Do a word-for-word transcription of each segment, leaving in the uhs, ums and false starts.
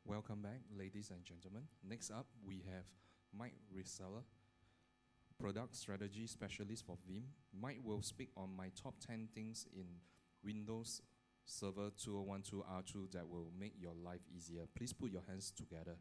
Welcome back, ladies and gentlemen. Next up, we have Mike Rissella, Product Strategy Specialist for Veeam. Mike will speak on my top ten things in Windows Server two thousand twelve R two that will make your life easier. Please put your hands together.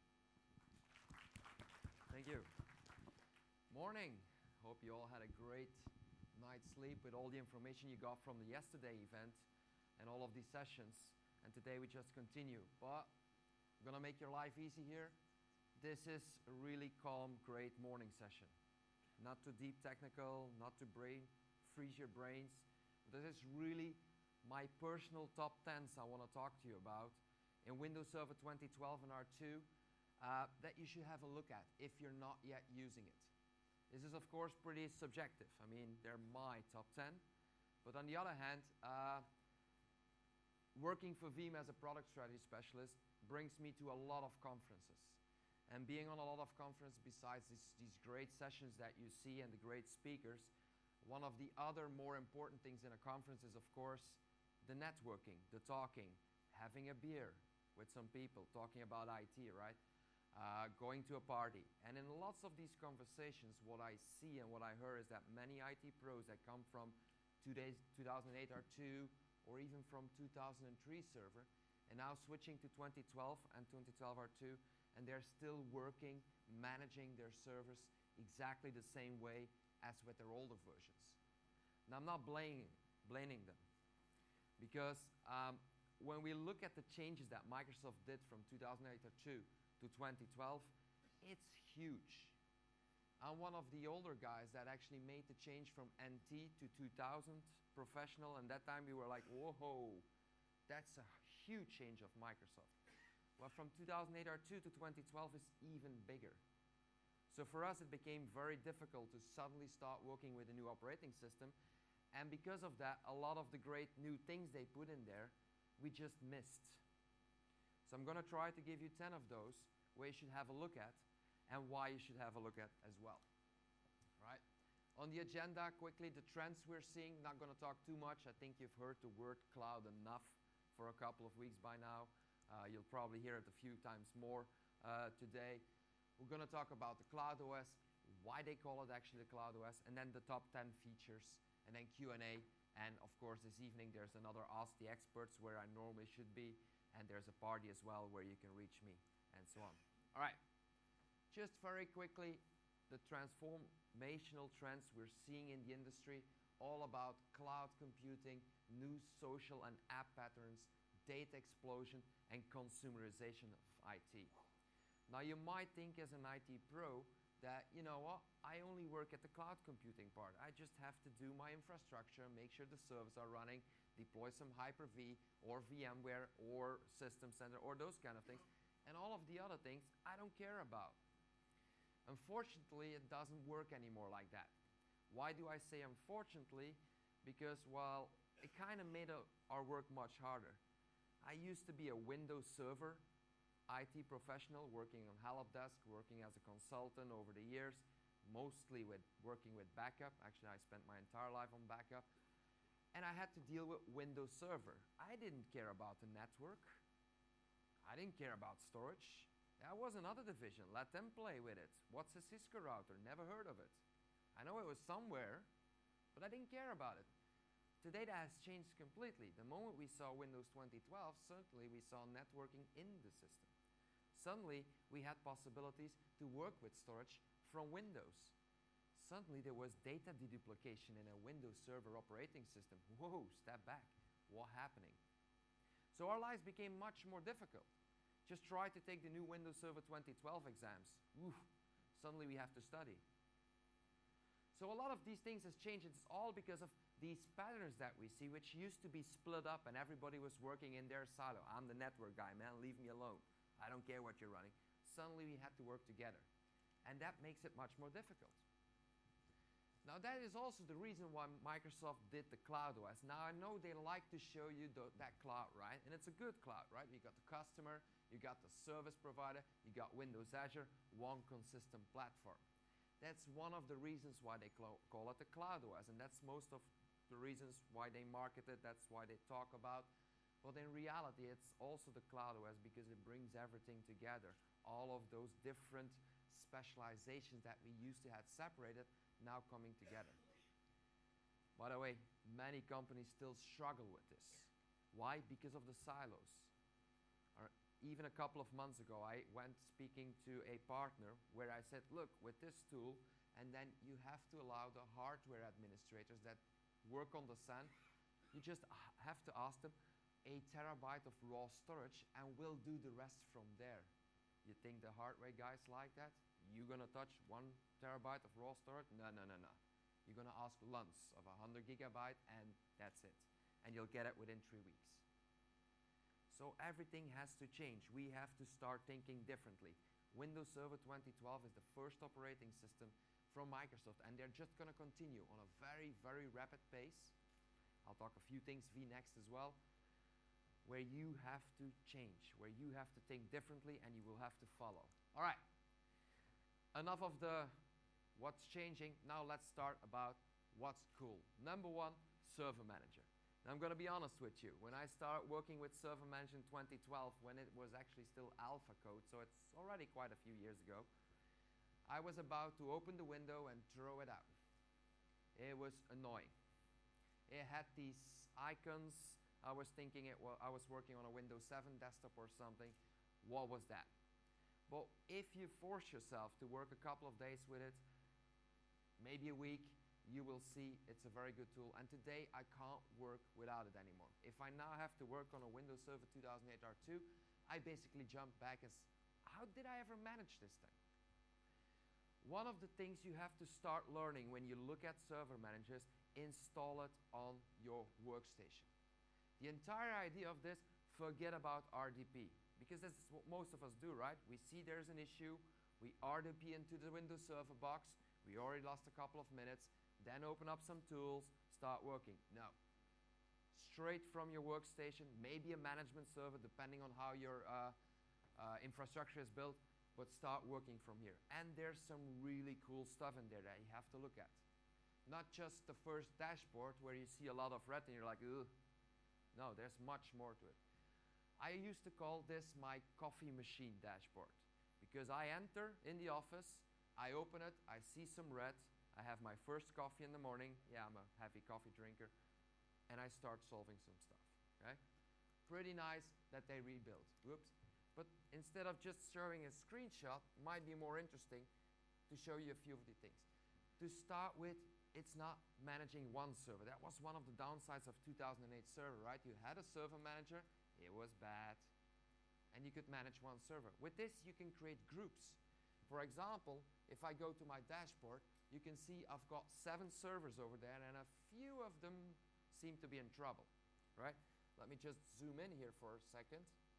Thank you. Morning. Hope you all had a great night's sleep with all the information you got from the yesterday event and all of these sessions. And today we just continue. But I'm gonna make your life easy here. This is a really calm, great morning session. Not too deep technical, not too brain, freeze your brains. This is really my personal top tens I want to talk to you about in Windows Server twenty twelve and R two uh, that you should have a look at if you're not yet using it. This is of course pretty subjective. I mean, they're my top ten. But on the other hand, uh, working for Veeam as a product strategy specialist brings me to a lot of conferences. And being on a lot of conferences, besides these, these great sessions that you see and the great speakers, one of the other more important things in a conference is, of course, the networking, the talking, having a beer with some people, talking about I T, right? Uh, going to a party. And in lots of these conversations, what I see and what I heard is that many I T pros that come from today's two thousand eight R two or even from two thousand three server and now switching to twenty twelve and twenty twelve R two, and they're still working, managing their servers exactly the same way as with their older versions. Now, I'm not blaming, blaming them, because um, when we look at the changes that Microsoft did from two thousand eight R two to twenty twelve, it's huge. I'm one of the older guys that actually made the change from N T to two thousand professional, and that time we were like, whoa, that's a huge change of Microsoft. Well, from two thousand eight R two to twenty twelve is even bigger. So for us, it became very difficult to suddenly start working with a new operating system. And because of that, a lot of the great new things they put in there, we just missed. So I'm going to try to give you ten of those where you should have a look at and why you should have a look at as well. Right? On the agenda, quickly, the trends we're seeing. Not going to talk too much. I think you've heard the word cloud enough for a couple of weeks by now. Uh, you'll probably hear it a few times more uh, today. We're going to talk about the Cloud O S, why they call it actually the Cloud O S, and then the top ten features, and then Q and A. And of course, this evening there's another Ask the Experts where I normally should be, and there's a party as well where you can reach me, and so on. All right, just very quickly, the transformational trends we're seeing in the industry, all about cloud computing, new social and app patterns, data explosion, and consumerization of I T. Now, you might think as an I T pro that, you know what, I only work at the cloud computing part. I just have to do my infrastructure, make sure the servers are running, deploy some Hyper-V or VMware or System Center or those kind of things. And all of the other things I don't care about. Unfortunately, it doesn't work anymore like that. Why do I say unfortunately? Because, well, it kind of made a, our work much harder. I used to be a Windows Server I T professional working on Help Desk, working as a consultant over the years, mostly with working with backup. Actually, I spent my entire life on backup. And I had to deal with Windows Server. I didn't care about the network. I didn't care about storage. That was another division. Let them play with it. What's a Cisco router? Never heard of it. I know it was somewhere, but I didn't care about it. Today that has changed completely. The moment we saw Windows twenty twelve, certainly we saw networking in the system. Suddenly we had possibilities to work with storage from Windows. Suddenly there was data deduplication in a Windows Server operating system. Whoa, step back. What's happening? So our lives became much more difficult. Just try to take the new Windows Server twenty twelve exams. Oof, suddenly we have to study. So a lot of these things has changed. It's all because of these patterns that we see, which used to be split up and everybody was working in their silo. I'm the network guy, man, leave me alone. I don't care what you're running. Suddenly we had to work together. And that makes it much more difficult. Now that is also the reason why Microsoft did the Cloud O S. Now I know they like to show you the, that cloud, right? And it's a good cloud, right? You got the customer, you got the service provider, you got Windows Azure, one consistent platform. That's one of the reasons why they call it the Cloud O S, and that's most of the reasons why they market it, that's why they talk about. But in reality, it's also the Cloud O S because it brings everything together. All of those different specializations that we used to have separated now coming together. By the way, many companies still struggle with this. Why? Because of the silos. Or even a couple of months ago, I went speaking to a partner where I said, look, with this tool, and then you have to allow the hardware administrators that work on the S A N, you just have to ask them a terabyte of raw storage and we'll do the rest from there. You think the hardware guys like that? You're gonna touch one terabyte of raw storage? No, no, no, no. You're gonna ask Luntz of a hundred gigabyte and that's it. And you'll get it within three weeks. So everything has to change. We have to start thinking differently. Windows Server twenty twelve is the first operating system from Microsoft, and they're just gonna continue on a very, very rapid pace. I'll talk a few things vNext as well, where you have to change, where you have to think differently and you will have to follow. All right, enough of the what's changing. Now let's start about what's cool. Number one, Server Manager. Now I'm gonna be honest with you. When I started working with Server Manager in twenty twelve, when it was actually still alpha code, so it's already quite a few years ago, I was about to open the window and throw it out. It was annoying. It had these icons. I was thinking it well, I was working on a Windows seven desktop or something. What was that? But if you force yourself to work a couple of days with it, maybe a week, you will see it's a very good tool. And today I can't work without it anymore. If I now have to work on a Windows Server two thousand eight R two, I basically jump back as, how did I ever manage this thing? One of the things you have to start learning when you look at Server Managers, install it on your workstation. The entire idea of this, forget about R D P, because that's what most of us do, right? We see there's an issue, we R D P into the Windows Server box, we already lost a couple of minutes, then open up some tools, start working. No. Straight from your workstation, maybe a management server, depending on how your uh, uh, infrastructure is built, but start working from here. And there's some really cool stuff in there that you have to look at. Not just the first dashboard where you see a lot of red and you're like, ugh. No, there's much more to it. I used to call this my coffee machine dashboard because I enter in the office, I open it, I see some red, I have my first coffee in the morning. Yeah, I'm a heavy coffee drinker. And I start solving some stuff, okay? Pretty nice that they rebuild. Whoops. But instead of just showing a screenshot, might be more interesting to show you a few of the things. To start with, it's not managing one server. That was one of the downsides of two thousand eight server, right? You had a server manager, it was bad, and you could manage one server. With this, you can create groups. For example, if I go to my dashboard, you can see I've got seven servers over there, and a few of them seem to be in trouble, right? Let me just zoom in here for a second.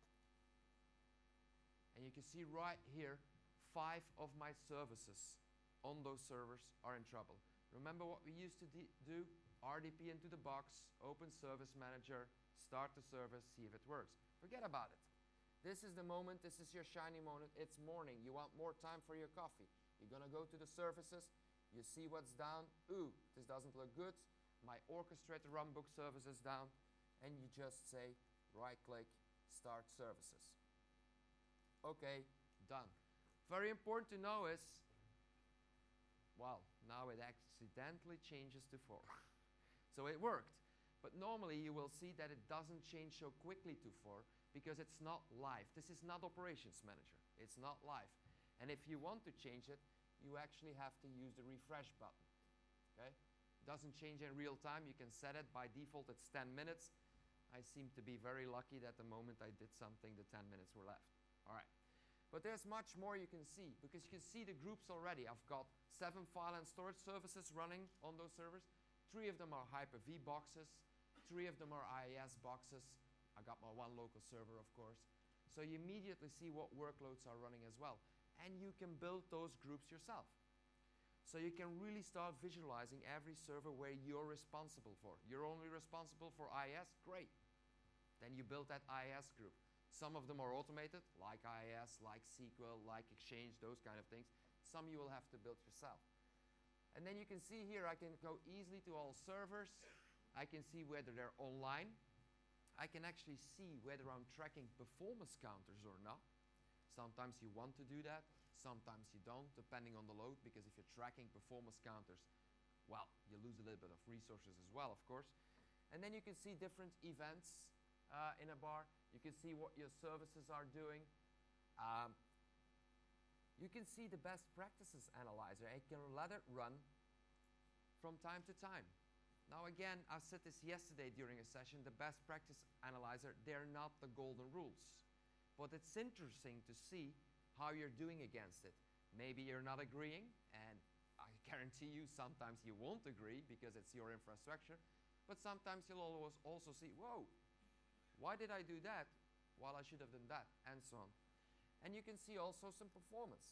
And you can see right here, five of my services on those servers are in trouble. Remember what we used to do? R D P into the box, open Service Manager, start the service, see if it works. Forget about it. This is the moment, this is your shiny moment. It's morning, you want more time for your coffee. You're gonna go to the services, you see what's down. Ooh, this doesn't look good. My orchestrated runbook service is down. And you just say, right click, start services. Okay, done. Very important to know is, well, now it accidentally changes to four. So it worked. But normally you will see that it doesn't change so quickly to four because it's not live. This is not Operations Manager. It's not live. And if you want to change it, you actually have to use the refresh button. Okay? It doesn't change in real time. You can set it by default, it's ten minutes. I seem to be very lucky that the moment I did something, the ten minutes were left. All right. But there's much more you can see because you can see the groups already. I've got seven file and storage services running on those servers. Three of them are Hyper-V boxes. Three of them are I I S boxes. I got my one local server, of course. So you immediately see what workloads are running as well. And you can build those groups yourself. So you can really start visualizing every server where you're responsible for. You're only responsible for I I S? Great. Then you build that I I S group. Some of them are automated, like I I S, like S Q L, like Exchange, those kind of things. Some you will have to build yourself. And then you can see here, I can go easily to all servers. I can see whether they're online. I can actually see whether I'm tracking performance counters or not. Sometimes you want to do that, sometimes you don't, depending on the load, because if you're tracking performance counters, well, you lose a little bit of resources as well, of course. And then you can see different events uh, in a bar. You can see what your services are doing. Um, you can see the best practices analyzer. I can let it run from time to time. Now again, I said this yesterday during a session, the best practice analyzer, they're not the golden rules. But it's interesting to see how you're doing against it. Maybe you're not agreeing, and I guarantee you sometimes you won't agree because it's your infrastructure, but sometimes you'll always also see, whoa, why did I do that while I should have done that, and so on. And you can see also some performance.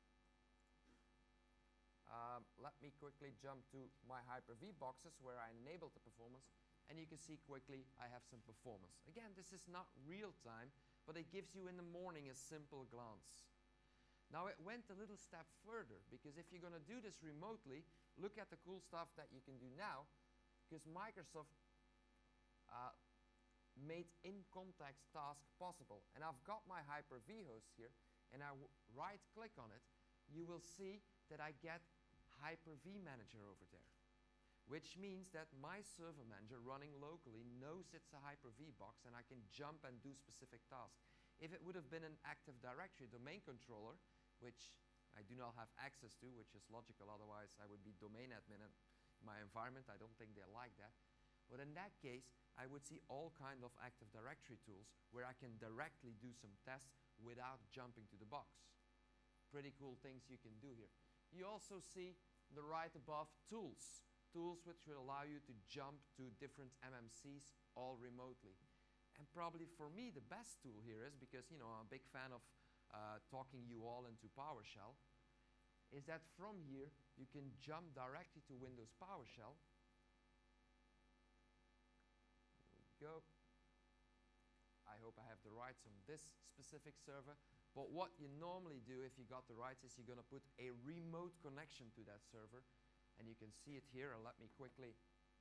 Um, let me quickly jump to my Hyper-V boxes where I enabled the performance, and you can see quickly I have some performance. Again, this is not real time, but it gives you in the morning a simple glance. Now it went a little step further, because if you're going to do this remotely, look at the cool stuff that you can do now, because Microsoft uh, made in-context task possible. And I've got my Hyper-V host here, and I right-click on it, you will see that I get Hyper-V Manager over there, which means that my server manager running locally knows it's a Hyper-V box, and I can jump and do specific tasks. If it would have been an Active Directory domain controller, which I do not have access to, which is logical, otherwise I would be domain admin in my environment. I don't think they like that. But in that case, I would see all kind of Active Directory tools where I can directly do some tests without jumping to the box. Pretty cool things you can do here. You also see the right above tools. Tools which will allow you to jump to different M M Cs all remotely. And probably for me the best tool here is, because you know I'm a big fan of uh, talking you all into PowerShell, is that from here you can jump directly to Windows PowerShell. There we go. I hope I have the rights on this specific server. But what you normally do if you got the rights is you're going to put a remote connection to that server. And you can see it here, and let me quickly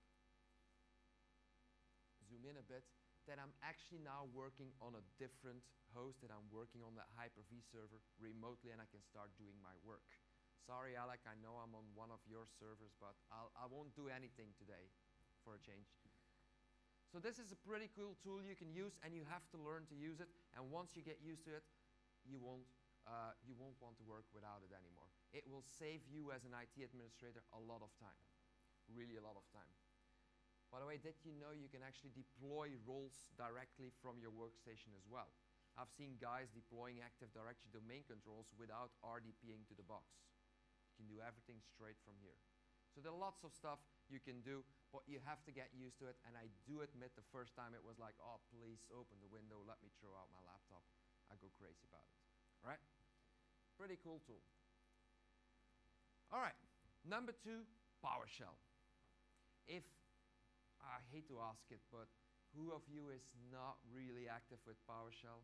zoom in a bit, that I'm actually now working on a different host, that I'm working on that Hyper-V server remotely, and I can start doing my work. Sorry, Alec, I know I'm on one of your servers, but I'll, I won't do anything today for a change. So this is a pretty cool tool you can use, and you have to learn to use it, and once you get used to it, you won't, uh, you won't want to work without it anymore. It will save you as an I T administrator a lot of time, really a lot of time. By the way, did you know you can actually deploy roles directly from your workstation as well? I've seen guys deploying Active Directory domain controls without R D P-ing to the box. You can do everything straight from here. So there are lots of stuff you can do, but you have to get used to it, and I do admit the first time it was like, oh, please open the window, let me throw out my laptop. I go crazy about it, all right? Pretty cool tool. All right, number two, PowerShell. If, I hate to ask it, but who of you is not really active with PowerShell?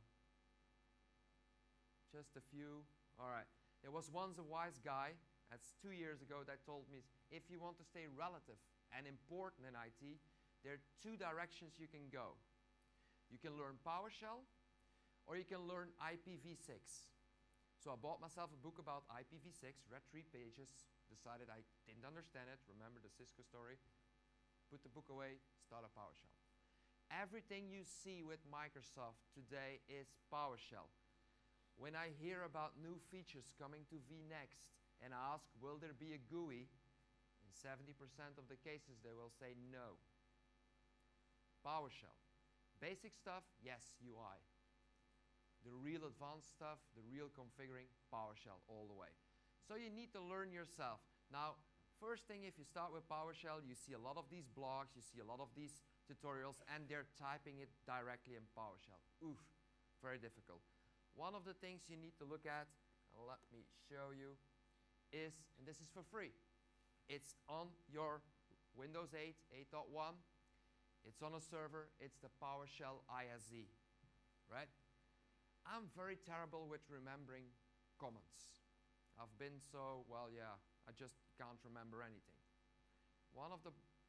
Just a few, all right. There was once a wise guy, that's two years ago, that told me, if you want to stay relative and important in I T, there are two directions you can go. You can learn PowerShell, or you can learn I P v six. So I bought myself a book about I P v six, read three pages, decided I didn't understand it, remember the Cisco story, put the book away, start a PowerShell. Everything you see with Microsoft today is PowerShell. When I hear about new features coming to vNext and I ask, will there be a G U I? In seventy percent of the cases they will say no. PowerShell. Basic stuff, yes, U I. The real advanced stuff, the real configuring, PowerShell all the way. So you need to learn yourself. Now, first thing, if you start with PowerShell, you see a lot of these blogs, you see a lot of these tutorials, and they're typing it directly in PowerShell. Oof, very difficult. One of the things you need to look at, and let me show you, is, and this is for free, it's on your Windows eight, eight point one, it's on a server, it's the PowerShell I S Z, right? I'm very terrible with remembering commands. I've been so, well, yeah, I just can't remember anything. One of the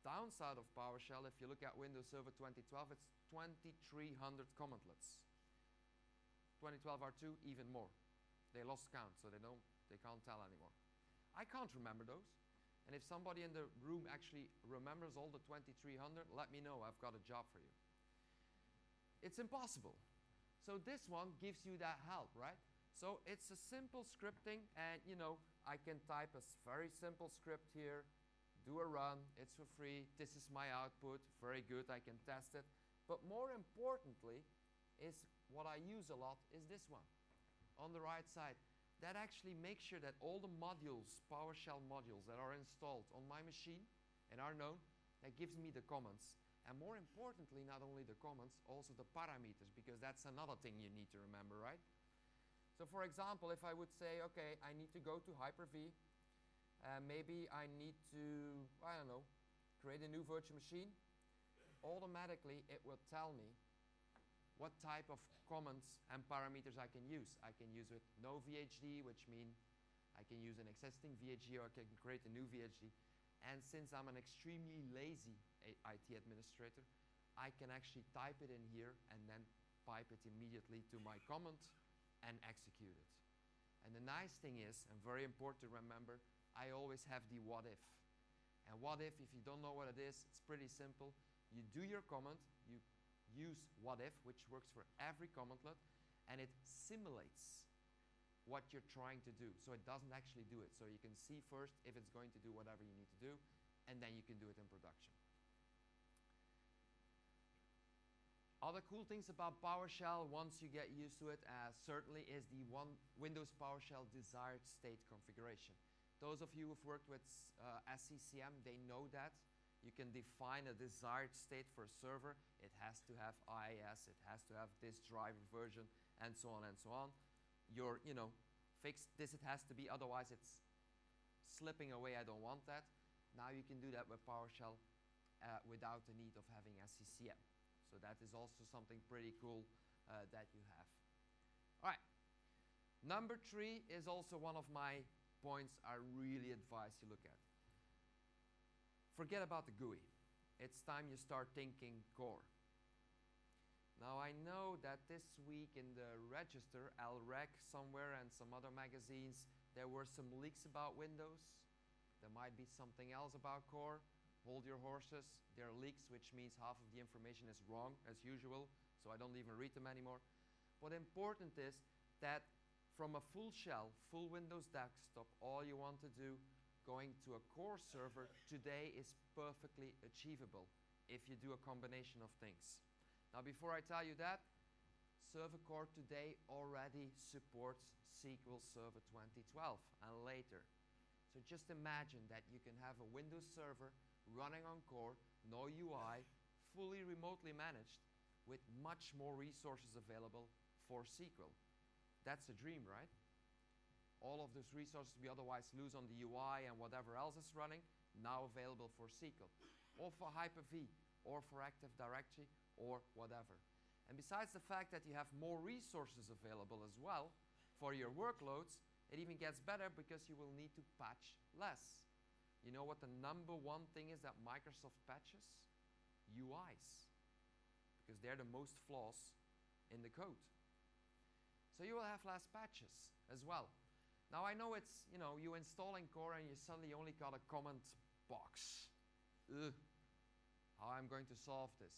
downside of PowerShell, if you look at Windows Server twenty twelve, it's twenty-three hundred commandlets. twenty twelve R two, even more. They lost count, so they don't, they can't tell anymore. I can't remember those. And if somebody in the room actually remembers all the twenty-three hundred, let me know, I've got a job for you. It's impossible. So this one gives you that help, right? So it's a simple scripting, and you know, I can type a very simple script here, do a run, it's for free, this is my output, very good, I can test it. But more importantly, is what I use a lot is this one on the right side. That actually makes sure that all the modules, PowerShell modules that are installed on my machine and are known, that gives me the comments. And more importantly, not only the comments, also the parameters, because that's another thing you need to remember, right? So for example, if I would say, okay, I need to go to Hyper-V, uh, maybe I need to, I don't know, create a new virtual machine, automatically it will tell me what type of comments and parameters I can use. I can use with no V H D, which means I can use an existing V H D or I can create a new V H D. And since I'm an extremely lazy I T administrator, I can actually type it in here and then pipe it immediately to my comment and execute it. And the nice thing is, and very important to remember, I always have the what if. And what if, if you don't know what it is, it's pretty simple. You do your comment, you use what if, which works for every commandlet, and it simulates what you're trying to do. So it doesn't actually do it. So you can see first if it's going to do whatever you need to do, and then you can do it in production. Other cool things about PowerShell, once you get used to it, uh, certainly is the one Windows PowerShell desired state configuration. Those of you who've worked with uh, S C C M, they know that. You can define a desired state for a server. It has to have I I S, it has to have this driver version, and so on and so on. Your, you know, fixed this it has to be, otherwise it's slipping away, I don't want that. Now you can do that with PowerShell uh, without the need of having S C C M. So that is also something pretty cool uh, that you have. All right. Number three is also one of my points I really advise you look at. Forget about the G U I. It's time you start thinking core. Now I know that this week in the Register, L Rec somewhere and some other magazines, there were some leaks about Windows. There might be something else about core. Hold your horses. There are leaks, which means half of the information is wrong as usual, so I don't even read them anymore. What important is that from a full shell, full Windows desktop, all you want to do going to a core server today is perfectly achievable if you do a combination of things. Now before I tell you that, Server Core today already supports S Q L Server twenty twelve and later. So just imagine that you can have a Windows server running on core, no U I, fully remotely managed with much more resources available for S Q L. That's a dream, right? All of those resources we otherwise lose on the U I and whatever else is running, now available for S Q L, or for Hyper-V, or for Active Directory, or whatever. And besides the fact that you have more resources available as well for your workloads, it even gets better because you will need to patch less. You know what the number one thing is that Microsoft patches? U Is, because they're the most flaws in the code. So you will have less patches as well. Now I know it's, you know, you installing core and you suddenly only got a comment box. Ugh. How I'm going to solve this.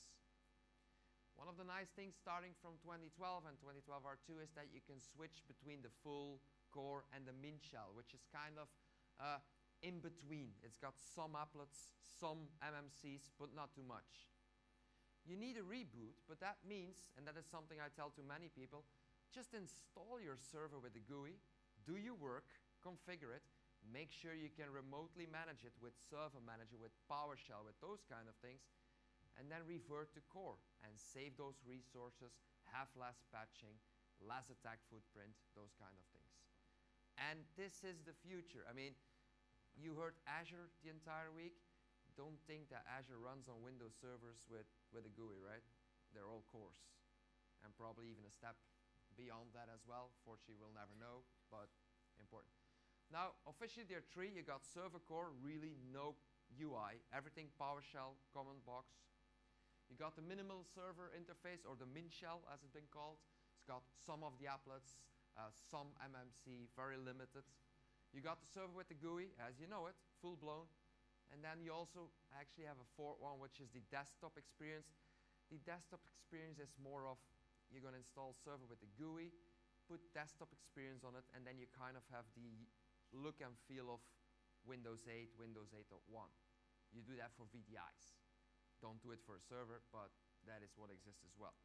One of the nice things starting from twenty twelve and twenty twelve R two is that you can switch between the full core and the min shell, which is kind of uh, in between. It's got some applets, some M M Cs, but not too much. You need a reboot, but that means, and that is something I tell to many people, just install your server with the G U I, do your work, configure it, make sure you can remotely manage it with Server Manager, with PowerShell, with those kind of things, and then revert to core and save those resources, have less patching, less attack footprint, those kind of things. And this is the future. I mean, you heard Azure the entire week. Don't think that Azure runs on Windows servers with, with a G U I, right? They're all cores, and probably even a step beyond that as well. Fortunately, we'll never know, but important. Now, officially there are three. You got Server Core, really no U I, everything PowerShell, command box. You got the minimal server interface, or the min shell as it's been called. It's got some of the applets, uh, some M M C, very limited. You got the server with the G U I, as you know it, full blown. And then you also actually have a fourth one, which is the desktop experience. The desktop experience is more of, you're going to install server with the G U I, put desktop experience on it, and then you kind of have the look and feel of Windows eight, Windows eight point one. You do that for V D Is. Don't do it for a server, but that is what exists as well.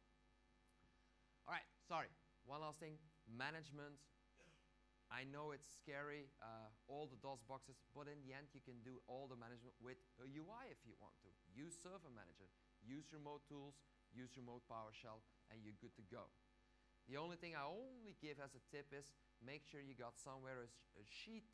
All right, sorry. One last thing, management. I know it's scary, uh, all the DOS boxes, but in the end you can do all the management with a U I if you want to. Use Server Manager, use remote tools, use remote PowerShell, and you're good to go. The only thing I only give as a tip is make sure you got somewhere a, sh a sheet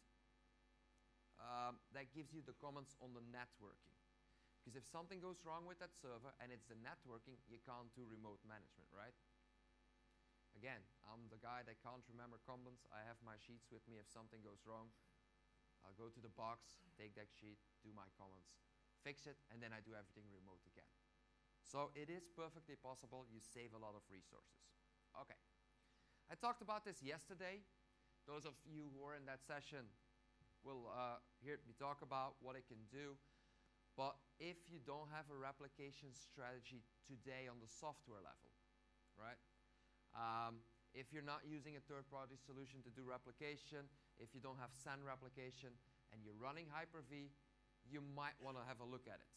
um, that gives you the comments on the networking. Because if something goes wrong with that server and it's the networking, you can't do remote management, right? Again, I'm the guy that can't remember comments. I have my sheets with me. If something goes wrong, I'll go to the box, take that sheet, do my comments, fix it, and then I do everything remote again. So it is perfectly possible. You save a lot of resources. Okay. I talked about this yesterday. Those of you who were in that session will uh, hear me talk about what it can do. But if you don't have a replication strategy today on the software level, right? Um, if you're not using a third-party solution to do replication, if you don't have S A N replication, and you're running Hyper-V, you might want to have a look at it.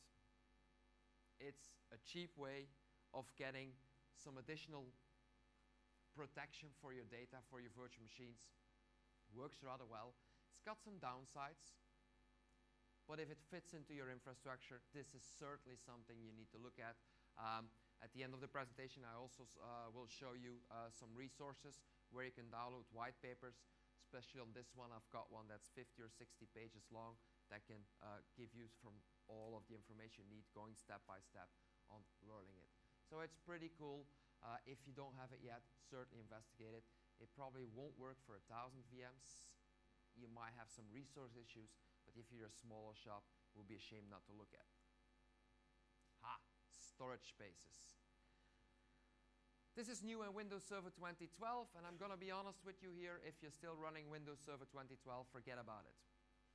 It's a cheap way of getting some additional protection for your data, for your virtual machines. Works rather well. It's got some downsides, but if it fits into your infrastructure, this is certainly something you need to look at. Um, At the end of the presentation, I also uh, will show you uh, some resources where you can download white papers. Especially on this one, I've got one that's fifty or sixty pages long that can uh, give you from all of the information you need, going step by step on learning it. So it's pretty cool. Uh, if you don't have it yet, certainly investigate it. It probably won't work for a thousand V Ms. You might have some resource issues, but if you're a smaller shop, it will be a shame not to look at. Ha! Storage spaces. This is new in Windows Server twenty twelve, and I'm going to be honest with you here, if you're still running Windows Server twenty twelve, forget about it.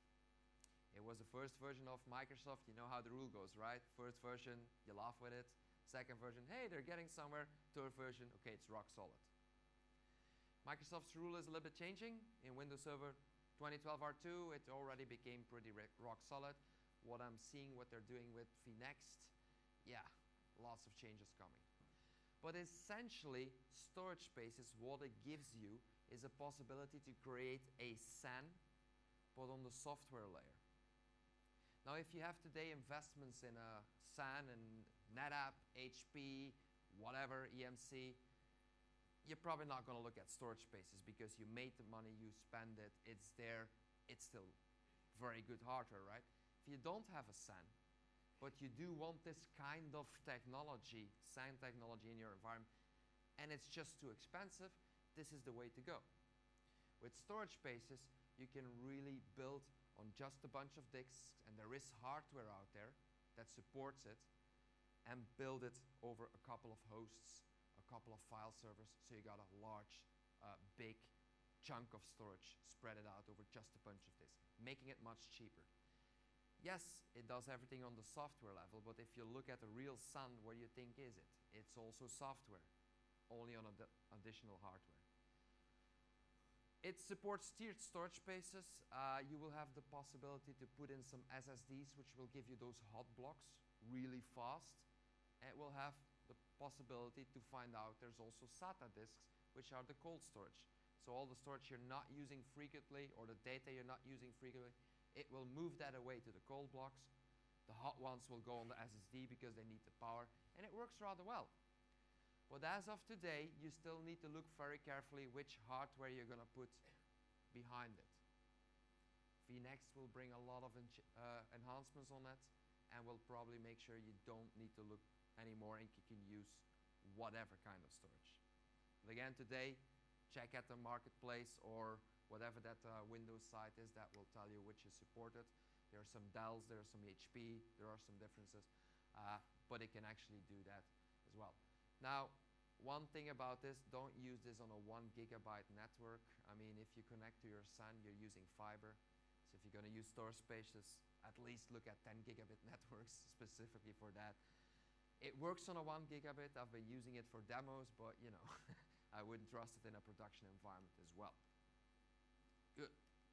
It was the first version of Microsoft. You know how the rule goes, right? First version, you laugh with it. Second version, hey, they're getting somewhere. Third version, okay, it's rock solid. Microsoft's rule is a little bit changing. In Windows Server twenty twelve R two, it already became pretty rock solid. What I'm seeing, what they're doing with vNext, yeah, lots of changes coming. But essentially, storage spaces, what it gives you is a possibility to create a S A N, but on the software layer. Now, if you have today investments in a S A N and NetApp, H P, whatever, E M C, you're probably not going to look at storage spaces because you made the money, you spend it, it's there, it's still very good hardware, right? If you don't have a S A N, but you do want this kind of technology, S A N technology in your environment, and it's just too expensive, this is the way to go. With storage spaces, you can really build on just a bunch of disks, and there is hardware out there that supports it, and build it over a couple of hosts, a couple of file servers, so you got a large, uh, big chunk of storage, spread it out over just a bunch of disks, making it much cheaper. Yes, it does everything on the software level, but if you look at a real S A N, what do you think is it? It's also software, only on ad additional hardware. It supports tiered storage spaces. Uh, you will have the possibility to put in some S S Ds, which will give you those hot blocks really fast. And it will have the possibility to find out there's also SATA disks, which are the cold storage. So all the storage you're not using frequently, or the data you're not using frequently, it will move that away to the cold blocks. The hot ones will go on the S S D because they need the power, and it works rather well. But as of today, you still need to look very carefully which hardware you're going to put behind it. vNext will bring a lot of uh, enhancements on it, and will probably make sure you don't need to look anymore and you can use whatever kind of storage. But again, today, check at the marketplace or whatever that uh, Windows site is that will tell you which is supported. There are some Dells, there are some H P, there are some differences, uh, but it can actually do that as well. Now, one thing about this, don't use this on a one gigabyte network. I mean, if you connect to your S A N, you're using fiber. So if you're going to use storage spaces, at least look at ten gigabit networks specifically for that. It works on a one gigabit. I've been using it for demos, but you know, I wouldn't trust it in a production environment as well. Good.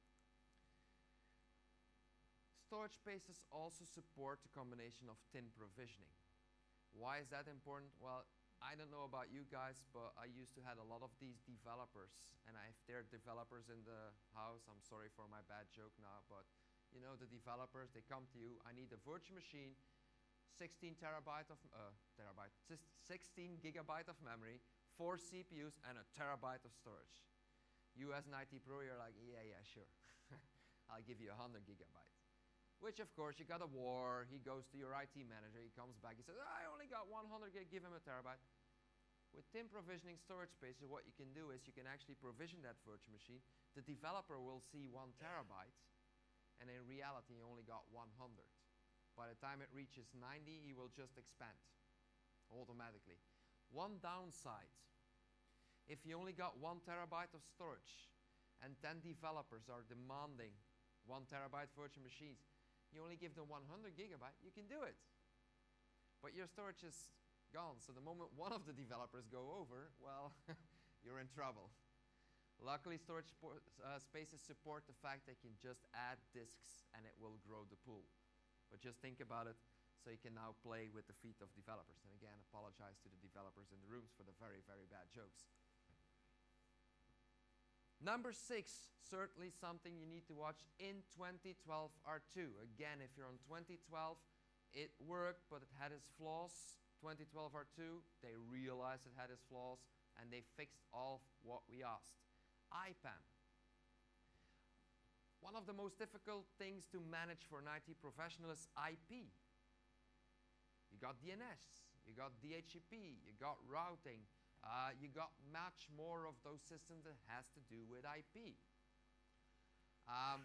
Storage spaces also support the combination of thin provisioning. Why is that important? Well, I don't know about you guys, but I used to have a lot of these developers, and if there are developers in the house, I'm sorry for my bad joke now, but you know, the developers, they come to you, I need a virtual machine, sixteen terabyte of, uh, terabyte, sixteen gigabyte of memory, four C P Us, and a terabyte of storage. You as an I T pro, you're like, yeah, yeah, sure. I'll give you one hundred gigabytes. Which, of course, you got a war. He goes to your I T manager. He comes back. He says, I only got one hundred gig. Give him a terabyte. With thin provisioning storage spaces, what you can do is you can actually provision that virtual machine. The developer will see one terabyte, and in reality, he only got one hundred. By the time it reaches ninety, he will just expand automatically. One downside, if you only got one terabyte of storage, and ten developers are demanding one terabyte virtual machines, you only give them one hundred gigabyte, you can do it. But your storage is gone, so the moment one of the developers go over, well, you're in trouble. Luckily, storage uh, spaces support the fact that you can just add disks and it will grow the pool. But just think about it, so you can now play with the feet of developers. And again, apologize to the developers in the rooms for the very, very bad jokes. Number six, certainly something you need to watch in twenty twelve R two. Again, if you're on twenty twelve, it worked, but it had its flaws. twenty twelve R two, they realized it had its flaws, and they fixed all of what we asked. I PAM. One of the most difficult things to manage for an I T professional is I P. You got D N S, you got D H C P, you got routing, uh, you got much more of those systems that has to do with I P. Um,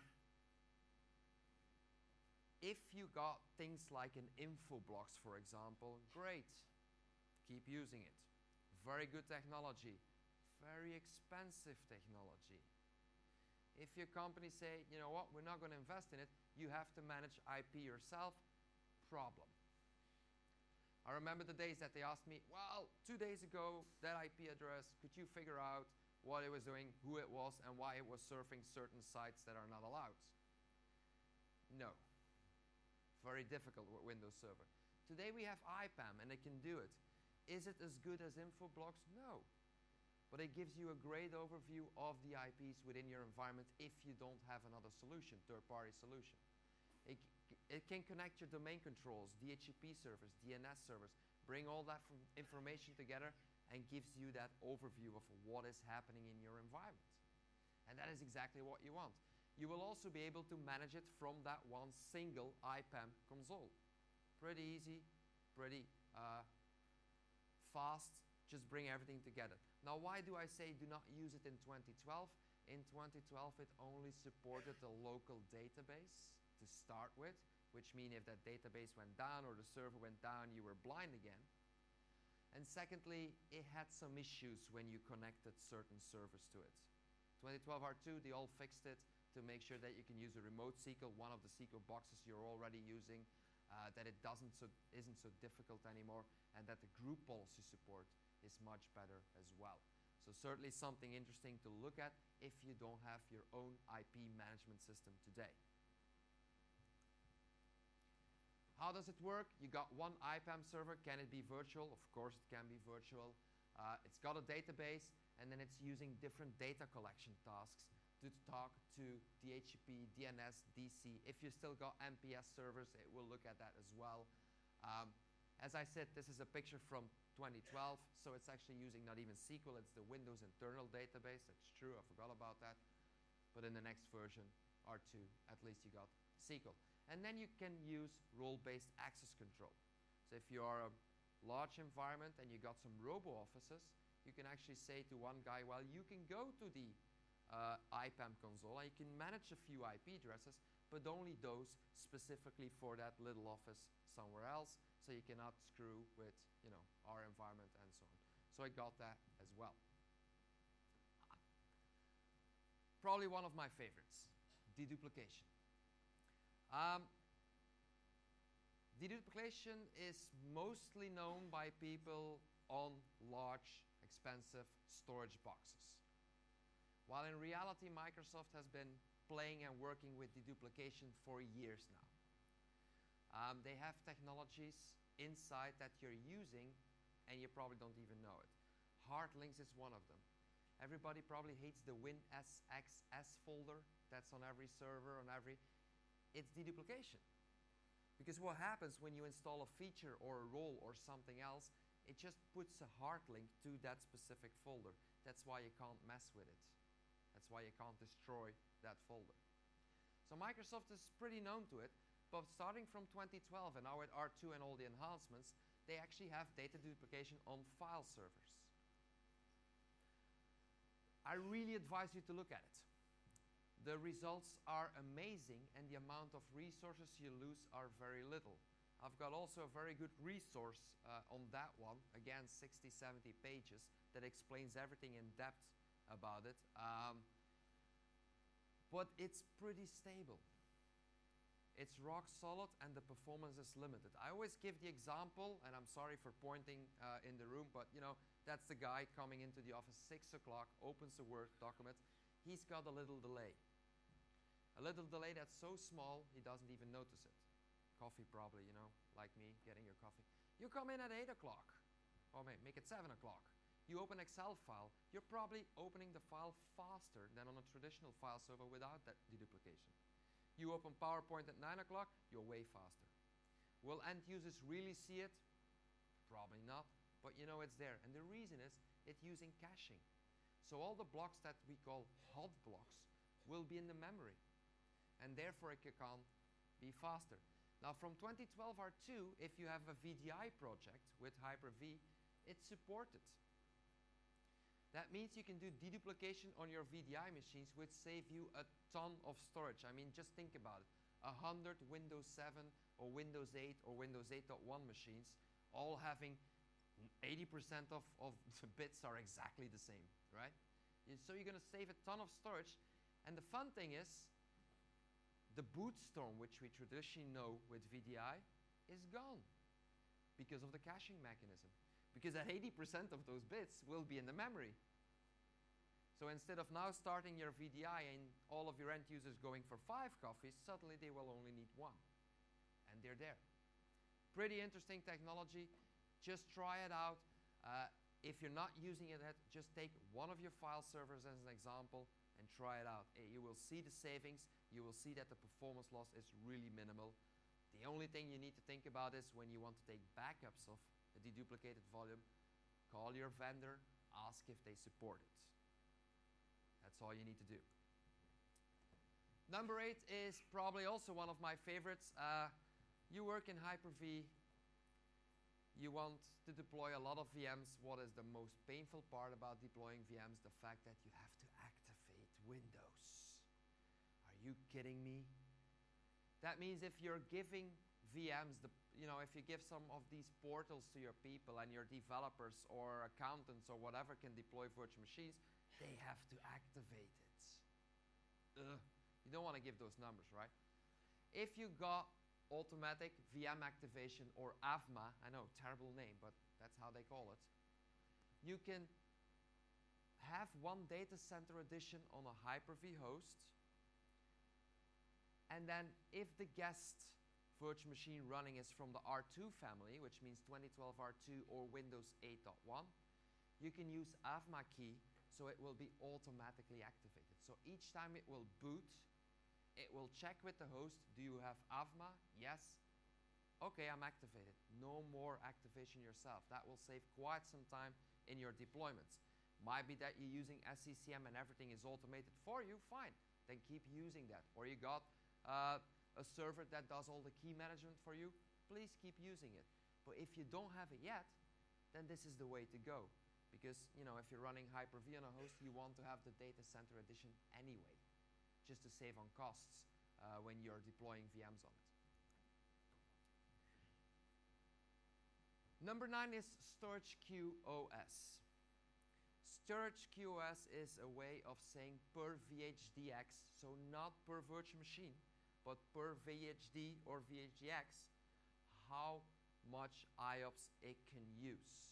if you got things like an Infoblox, for example, great, keep using it. Very good technology, very expensive technology. If your company say, you know what, we're not going to invest in it, you have to manage I P yourself, problem. I remember the days that they asked me, well, two days ago, that I P address, could you figure out what it was doing, who it was, and why it was surfing certain sites that are not allowed? No. Very difficult with Windows Server. Today we have I PAM, and it can do it. Is it as good as Infoblox? No. But it gives you a great overview of the I Ps within your environment if you don't have another solution, third-party solution. It, it can connect your domain controls, D H C P servers, D N S servers, bring all that from information together and gives you that overview of what is happening in your environment. And that is exactly what you want. You will also be able to manage it from that one single I PAM console. Pretty easy, pretty uh, fast, just bring everything together. Now, why do I say do not use it in twenty twelve? In twenty twelve, it only supported the local database to start with, which means if that database went down or the server went down, you were blind again. And secondly, it had some issues when you connected certain servers to it. twenty twelve R two, they all fixed it to make sure that you can use a remote S Q L, one of the S Q L boxes you're already using, uh, that it doesn't so, isn't so difficult anymore, and that the group policy support is much better as well. So certainly something interesting to look at if you don't have your own I P management system today. How does it work? You got one I PAM server. Can it be virtual? Of course it can be virtual. Uh, it's got a database, and then it's using different data collection tasks to talk to D H C P, D N S, D C. If you still got M P S servers, it will look at that as well. Um, as I said, this is a picture from twenty twelve, so it's actually using not even S Q L, it's the Windows internal database. That's true, I forgot about that. But in the next version, R two, at least you got S Q L. And then you can use role-based access control. So if you are a large environment and you got some robo offices, you can actually say to one guy, well, you can go to the uh, I PAM console and you can manage a few I P addresses, but only those specifically for that little office somewhere else, so you cannot screw with, you know, our environment and so on. So I got that as well. Probably one of my favorites, deduplication. Um, deduplication is mostly known by people on large, expensive storage boxes. While in reality, Microsoft has been playing and working with deduplication for years now. Um, they have technologies inside that you're using and you probably don't even know it. Hard links is one of them. Everybody probably hates the WinSXS folder that's on every server, on every... It's deduplication. Because what happens when you install a feature or a role or something else, it just puts a hard link to that specific folder. That's why you can't mess with it. That's why you can't destroy that folder. So Microsoft is pretty known to it, but starting from twenty twelve and now with R two and all the enhancements, they actually have data duplication on file servers. I really advise you to look at it. The results are amazing and the amount of resources you lose are very little. I've got also a very good resource uh, on that one, again sixty, seventy pages, that explains everything in depth about it. Um, but it's pretty stable. It's rock solid and the performance is limited. I always give the example, and I'm sorry for pointing uh, in the room, but you know, that's the guy coming into the office six o'clock, opens the Word document. He's got a little delay. A little delay that's so small, he doesn't even notice it. Coffee probably, you know, like me, getting your coffee. You come in at eight o'clock, or maybe make it seven o'clock. You open Excel file, you're probably opening the file faster than on a traditional file server without that deduplication. You open PowerPoint at nine o'clock, you're way faster. Will end users really see it? Probably not, but you know it's there. And the reason is it's using caching. So all the blocks that we call hot blocks will be in the memory, and therefore it can be faster. Now from twenty twelve R two, if you have a V D I project with Hyper-V, it's supported. That means you can do deduplication on your V D I machines, which save you a ton of storage. I mean, just think about it. A hundred Windows seven or Windows eight or Windows eight point one machines, all having eighty percent of, of the bits are exactly the same, right? So you're gonna save a ton of storage. And the fun thing is, the boot storm, which we traditionally know with V D I, is gone because of the caching mechanism. Because that eighty percent of those bits will be in the memory. So instead of now starting your V D I and all of your end users going for five coffees, suddenly they will only need one. And they're there. Pretty interesting technology. Just try it out. Uh, if you're not using it, just take one of your file servers as an example and try it out. You will see the savings. You will see that the performance loss is really minimal. The only thing you need to think about is when you want to take backups of a deduplicated volume, call your vendor, ask if they support it. That's all you need to do. Number eight is probably also one of my favorites. Uh, you work in Hyper-V. You want to deploy a lot of V Ms. What is the most painful part about deploying V Ms? The fact that you have to activate Windows. Are you kidding me? That means if you're giving V Ms, the, you know, if you give some of these portals to your people and your developers or accountants or whatever can deploy virtual machines, they have to activate it. Ugh. You don't want to give those numbers, right? If you got automatic V M activation or A V M A, I know, terrible name, but that's how they call it, you can have one data center edition on a Hyper-V host, and then if the guest virtual machine running is from the R two family, which means twenty twelve R two or Windows eight point one, you can use A V M A key, so it will be automatically activated. So each time it will boot, it will check with the host, do you have A V M A? Yes. Okay, I'm activated. No more activation yourself. That will save quite some time in your deployments. Might be that you're using S C C M and everything is automated for you, fine. Then keep using that. Or you got uh, a server that does all the key management for you, please keep using it. But if you don't have it yet, then this is the way to go. Because, you know, if you're running Hyper-V on a host, you want to have the data center edition anyway, just to save on costs. uh, when you're deploying V Ms on it. Number nine is Storage Q O S. Storage Q O S is a way of saying per V H D X, so not per virtual machine, but per V H D or V H D X, how much I O P S it can use.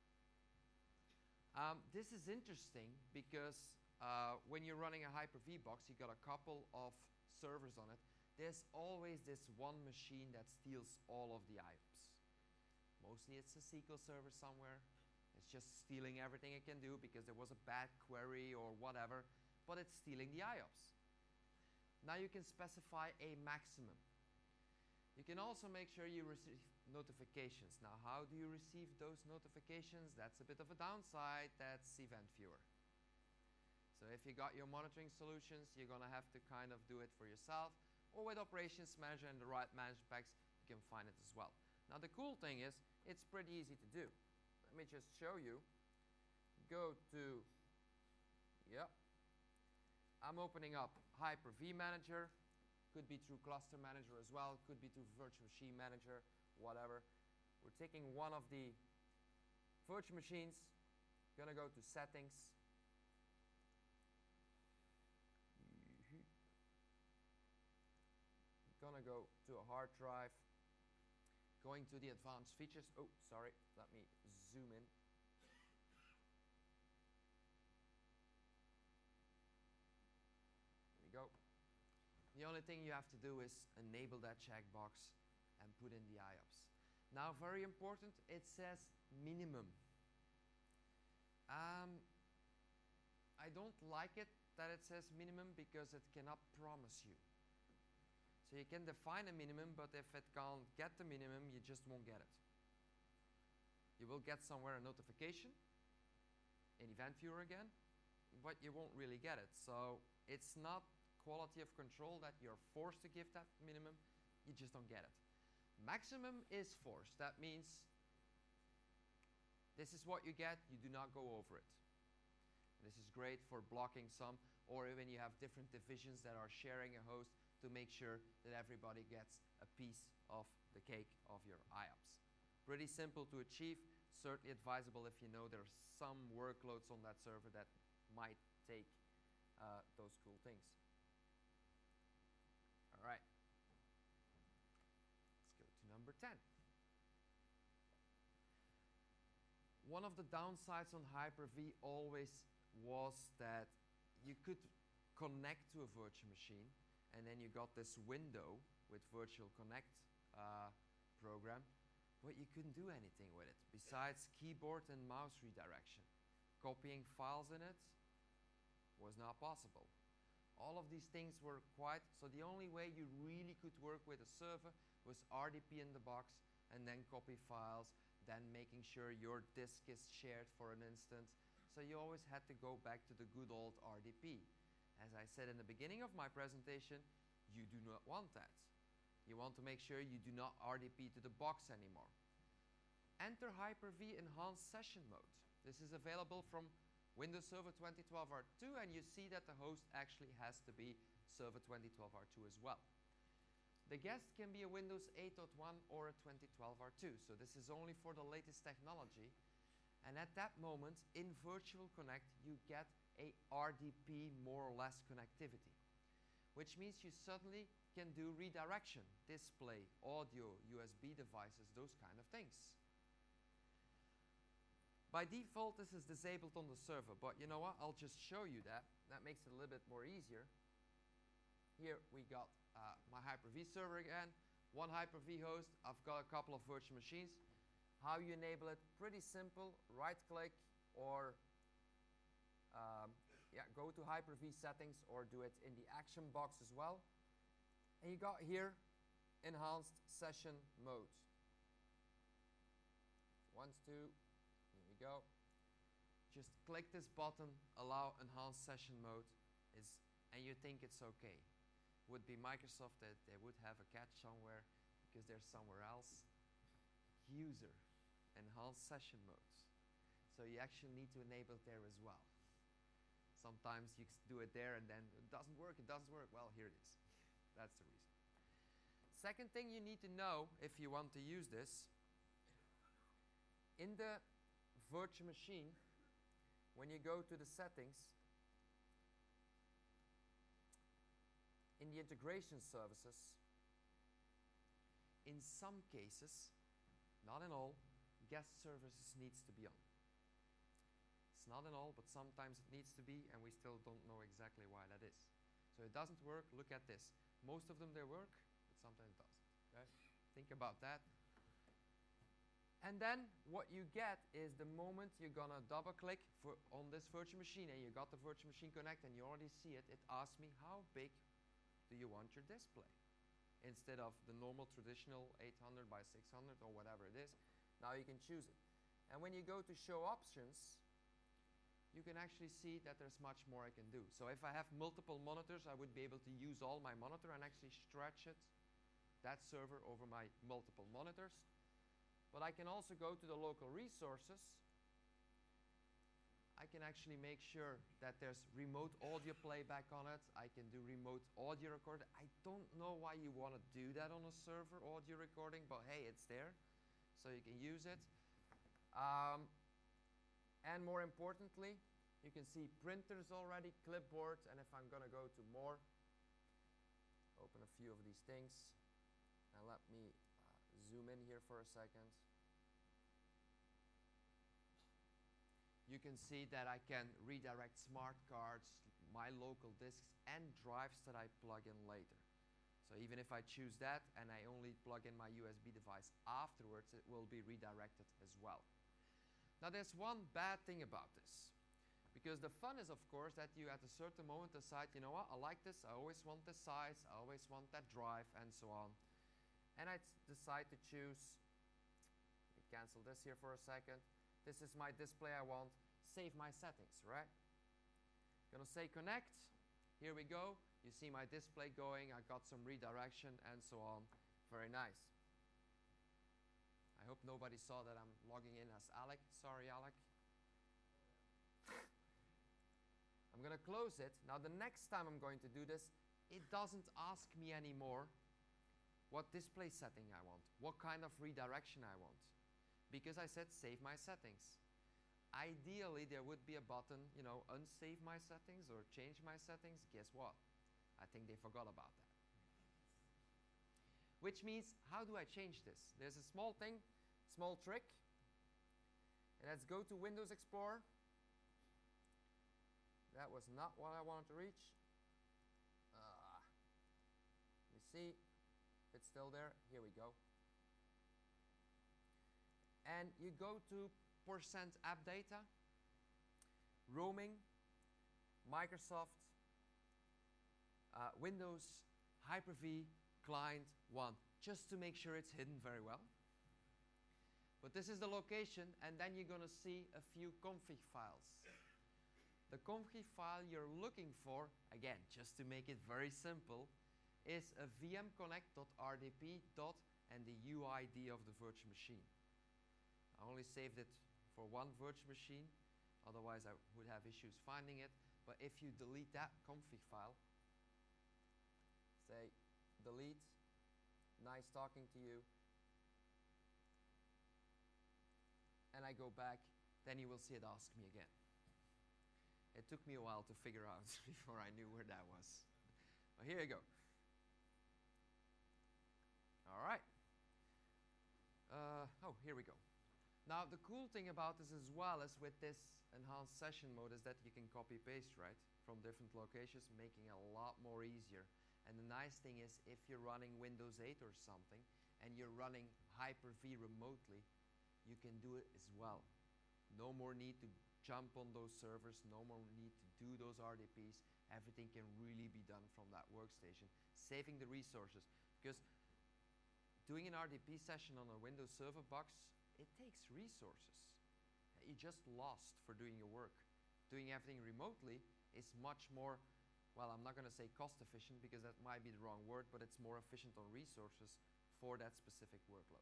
Um, this is interesting because uh, when you're running a Hyper-V box, you got a couple of servers on it. There's always this one machine that steals all of the I O P S. Mostly it's a S Q L server somewhere. It's just stealing everything it can do because there was a bad query or whatever, but it's stealing the I O P S. Now you can specify a maximum. You can also make sure you receive notifications. Now, how do you receive those notifications? That's a bit of a downside. That's Event Viewer. So if you got your monitoring solutions, you're going to have to kind of do it for yourself. Or with Operations Manager and the right management packs, you can find it as well. Now, the cool thing is, it's pretty easy to do. Let me just show you. Go to, yeah. I'm opening up Hyper-V Manager. Could be through Cluster Manager as well. Could be through Virtual Machine Manager, whatever. We're taking one of the virtual machines. Gonna go to Settings. Gonna go to a hard drive. Going to the advanced features. Oh, sorry. Let me zoom in. There we go. The only thing you have to do is enable that checkbox and put in the I O P S. Now, very important, it says minimum. Um, I don't like it that it says minimum because it cannot promise you. So you can define a minimum, but if it can't get the minimum, you just won't get it. You will get somewhere a notification, in Event Viewer again, but you won't really get it. So it's not quality of control that you're forced to give that minimum, you just don't get it. Maximum is forced. That means this is what you get, you do not go over it. This is great for blocking some, or when you have different divisions that are sharing a host to make sure that everybody gets a piece of the cake of your I O P S. Pretty simple to achieve, certainly advisable if you know there are some workloads on that server that might take uh, those cool things. All right. Let's go to number ten. One of the downsides on Hyper-V always was that you could connect to a virtual machine, and then you got this window with Virtual Connect uh, program, but you couldn't do anything with it besides keyboard and mouse redirection. Copying files in it was not possible. All of these things were quite, so the only way you really could work with a server was R D P in the box and then copy files, then making sure your disk is shared for an instance. So you always had to go back to the good old R D P. As I said in the beginning of my presentation, you do not want that. You want to make sure you do not R D P to the box anymore. Enter Hyper-V Enhanced Session Mode. This is available from Windows Server twenty twelve R two, and you see that the host actually has to be Server twenty twelve R two as well. The guest can be a Windows eight point one or a twenty twelve R two, so this is only for the latest technology. And at that moment, in Virtual Connect, you get a R D P more or less connectivity, which means you suddenly can do redirection, display, audio, U S B devices, those kind of things. By default, this is disabled on the server, but you know what? I'll just show you that. That makes it a little bit more easier. Here we got uh, my Hyper-V server again, one Hyper-V host. I've got a couple of virtual machines. How you enable it? Pretty simple. Right-click or um, yeah, go to Hyper-V settings or do it in the action box as well. And you got here Enhanced Session Mode. One, two. Here we go. Just click this button, allow Enhanced Session Mode, is, and you think it's okay. Would be Microsoft that they would have a catch somewhere because they're somewhere else. User, Enhanced Session Modes. So you actually need to enable it there as well. Sometimes you do it there and then it doesn't work, it doesn't work. Well, here it is. That's the reason. Second thing you need to know if you want to use this, in the virtual machine, when you go to the settings, in the integration services, in some cases, not in all, guest services needs to be on. It's not in all, but sometimes it needs to be, and we still don't know exactly why that is. So it doesn't work. Look at this. Most of them, they work, but sometimes it doesn't. Okay? Think about that. And then what you get is the moment you're going to double click for on this virtual machine and you got the virtual machine connect and you already see it, it asks me how big do you want your display? Instead of the normal traditional eight hundred by six hundred or whatever it is, now you can choose it. And when you go to show options, you can actually see that there's much more I can do. So if I have multiple monitors, I would be able to use all my monitor and actually stretch it, that server, over my multiple monitors. But I can also go to the local resources. I can actually make sure that there's remote audio playback on it. I can do remote audio recording. I don't know why you want to do that on a server, audio recording, but hey, it's there, so you can use it. Um, and more importantly, you can see printers already, clipboard, and if I'm going to go to more, open a few of these things, and let me uh, zoom in here for a second. You can see that I can redirect smart cards, my local disks, and drives that I plug in later. So even if I choose that and I only plug in my U S B device afterwards, it will be redirected as well. Now there's one bad thing about this, because the fun is, of course, that you at a certain moment decide, you know what, I like this, I always want this size, I always want that drive, and so on. And I decide to choose, let me cancel this here for a second. This is my display I want. Save my settings, right? Gonna say connect. Here we go. You see my display going. I got some redirection and so on. Very nice. I hope nobody saw that I'm logging in as Alec. Sorry, Alec. I'm gonna close it. Now the next time I'm going to do this, it doesn't ask me anymore what display setting I want, what kind of redirection I want, because I said save my settings. Ideally, there would be a button, you know, unsave my settings or change my settings. Guess what? I think they forgot about that. Which means, how do I change this? There's a small thing, small trick. And let's go to Windows Explorer. That was not what I wanted to reach. Uh, you see, if it's still there, here we go. And you go to percent app data, roaming, Microsoft, uh, Windows, Hyper-V, client one, just to make sure it's hidden very well. But this is the location, and then you're going to see a few config files. The config file you're looking for, again, just to make it very simple, is a vmconnect.rdp dot and the U I D of the virtual machine. I only saved it for one virtual machine, otherwise I would have issues finding it. But if you delete that config file, say delete, nice talking to you, and I go back, then you will see it ask me again. It took me a while to figure out before I knew where that was. Well, here you go. All right. Uh, oh, here we go. Now, the cool thing about this as well is with this enhanced session mode is that you can copy paste, right, from different locations, making it a lot more easier. And the nice thing is, if you're running Windows eight or something, and you're running Hyper-V remotely, you can do it as well. No more need to jump on those servers, no more need to do those R D Ps. Everything can really be done from that workstation, saving the resources. Because doing an R D P session on a Windows Server box, it takes resources. You just lost for doing your work. Doing everything remotely is much more, well, I'm not going to say cost efficient because that might be the wrong word, but it's more efficient on resources for that specific workload.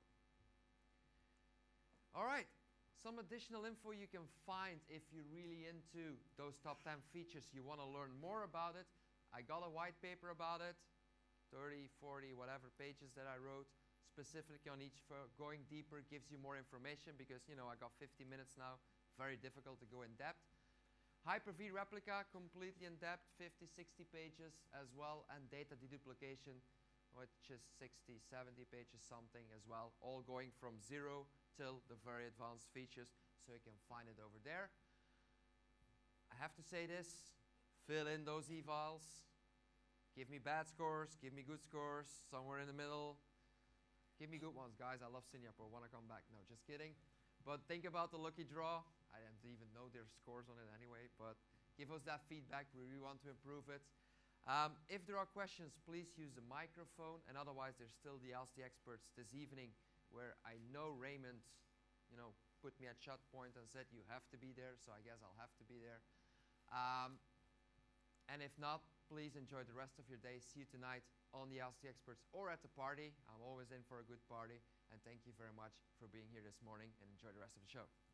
All right, some additional info you can find if you're really into those top ten features. You want to learn more about it. I got a white paper about it. thirty, forty, whatever pages that I wrote specifically on each. Going deeper gives you more information because, you know, I got fifty minutes now. Very difficult to go in depth. Hyper-V Replica, completely in depth, fifty, sixty pages as well. And data deduplication, which is sixty, seventy pages something as well. All going from zero till the very advanced features. So you can find it over there. I have to say this, fill in those evals. Give me bad scores, give me good scores, somewhere in the middle. Give me good ones, guys. I love Singapore, want to come back. No, just kidding. But think about the lucky draw. I didn't even know their scores on it anyway, but give us that feedback. We really want to improve it. Um, if there are questions, please use the microphone, and otherwise there's still the Ask the Experts this evening, where I know Raymond, you know, put me at shut point and said you have to be there, so I guess I'll have to be there. Um, and if not, please enjoy the rest of your day. See you tonight on the Ask the Experts or at the party. I'm always in for a good party. And thank you very much for being here this morning, and enjoy the rest of the show.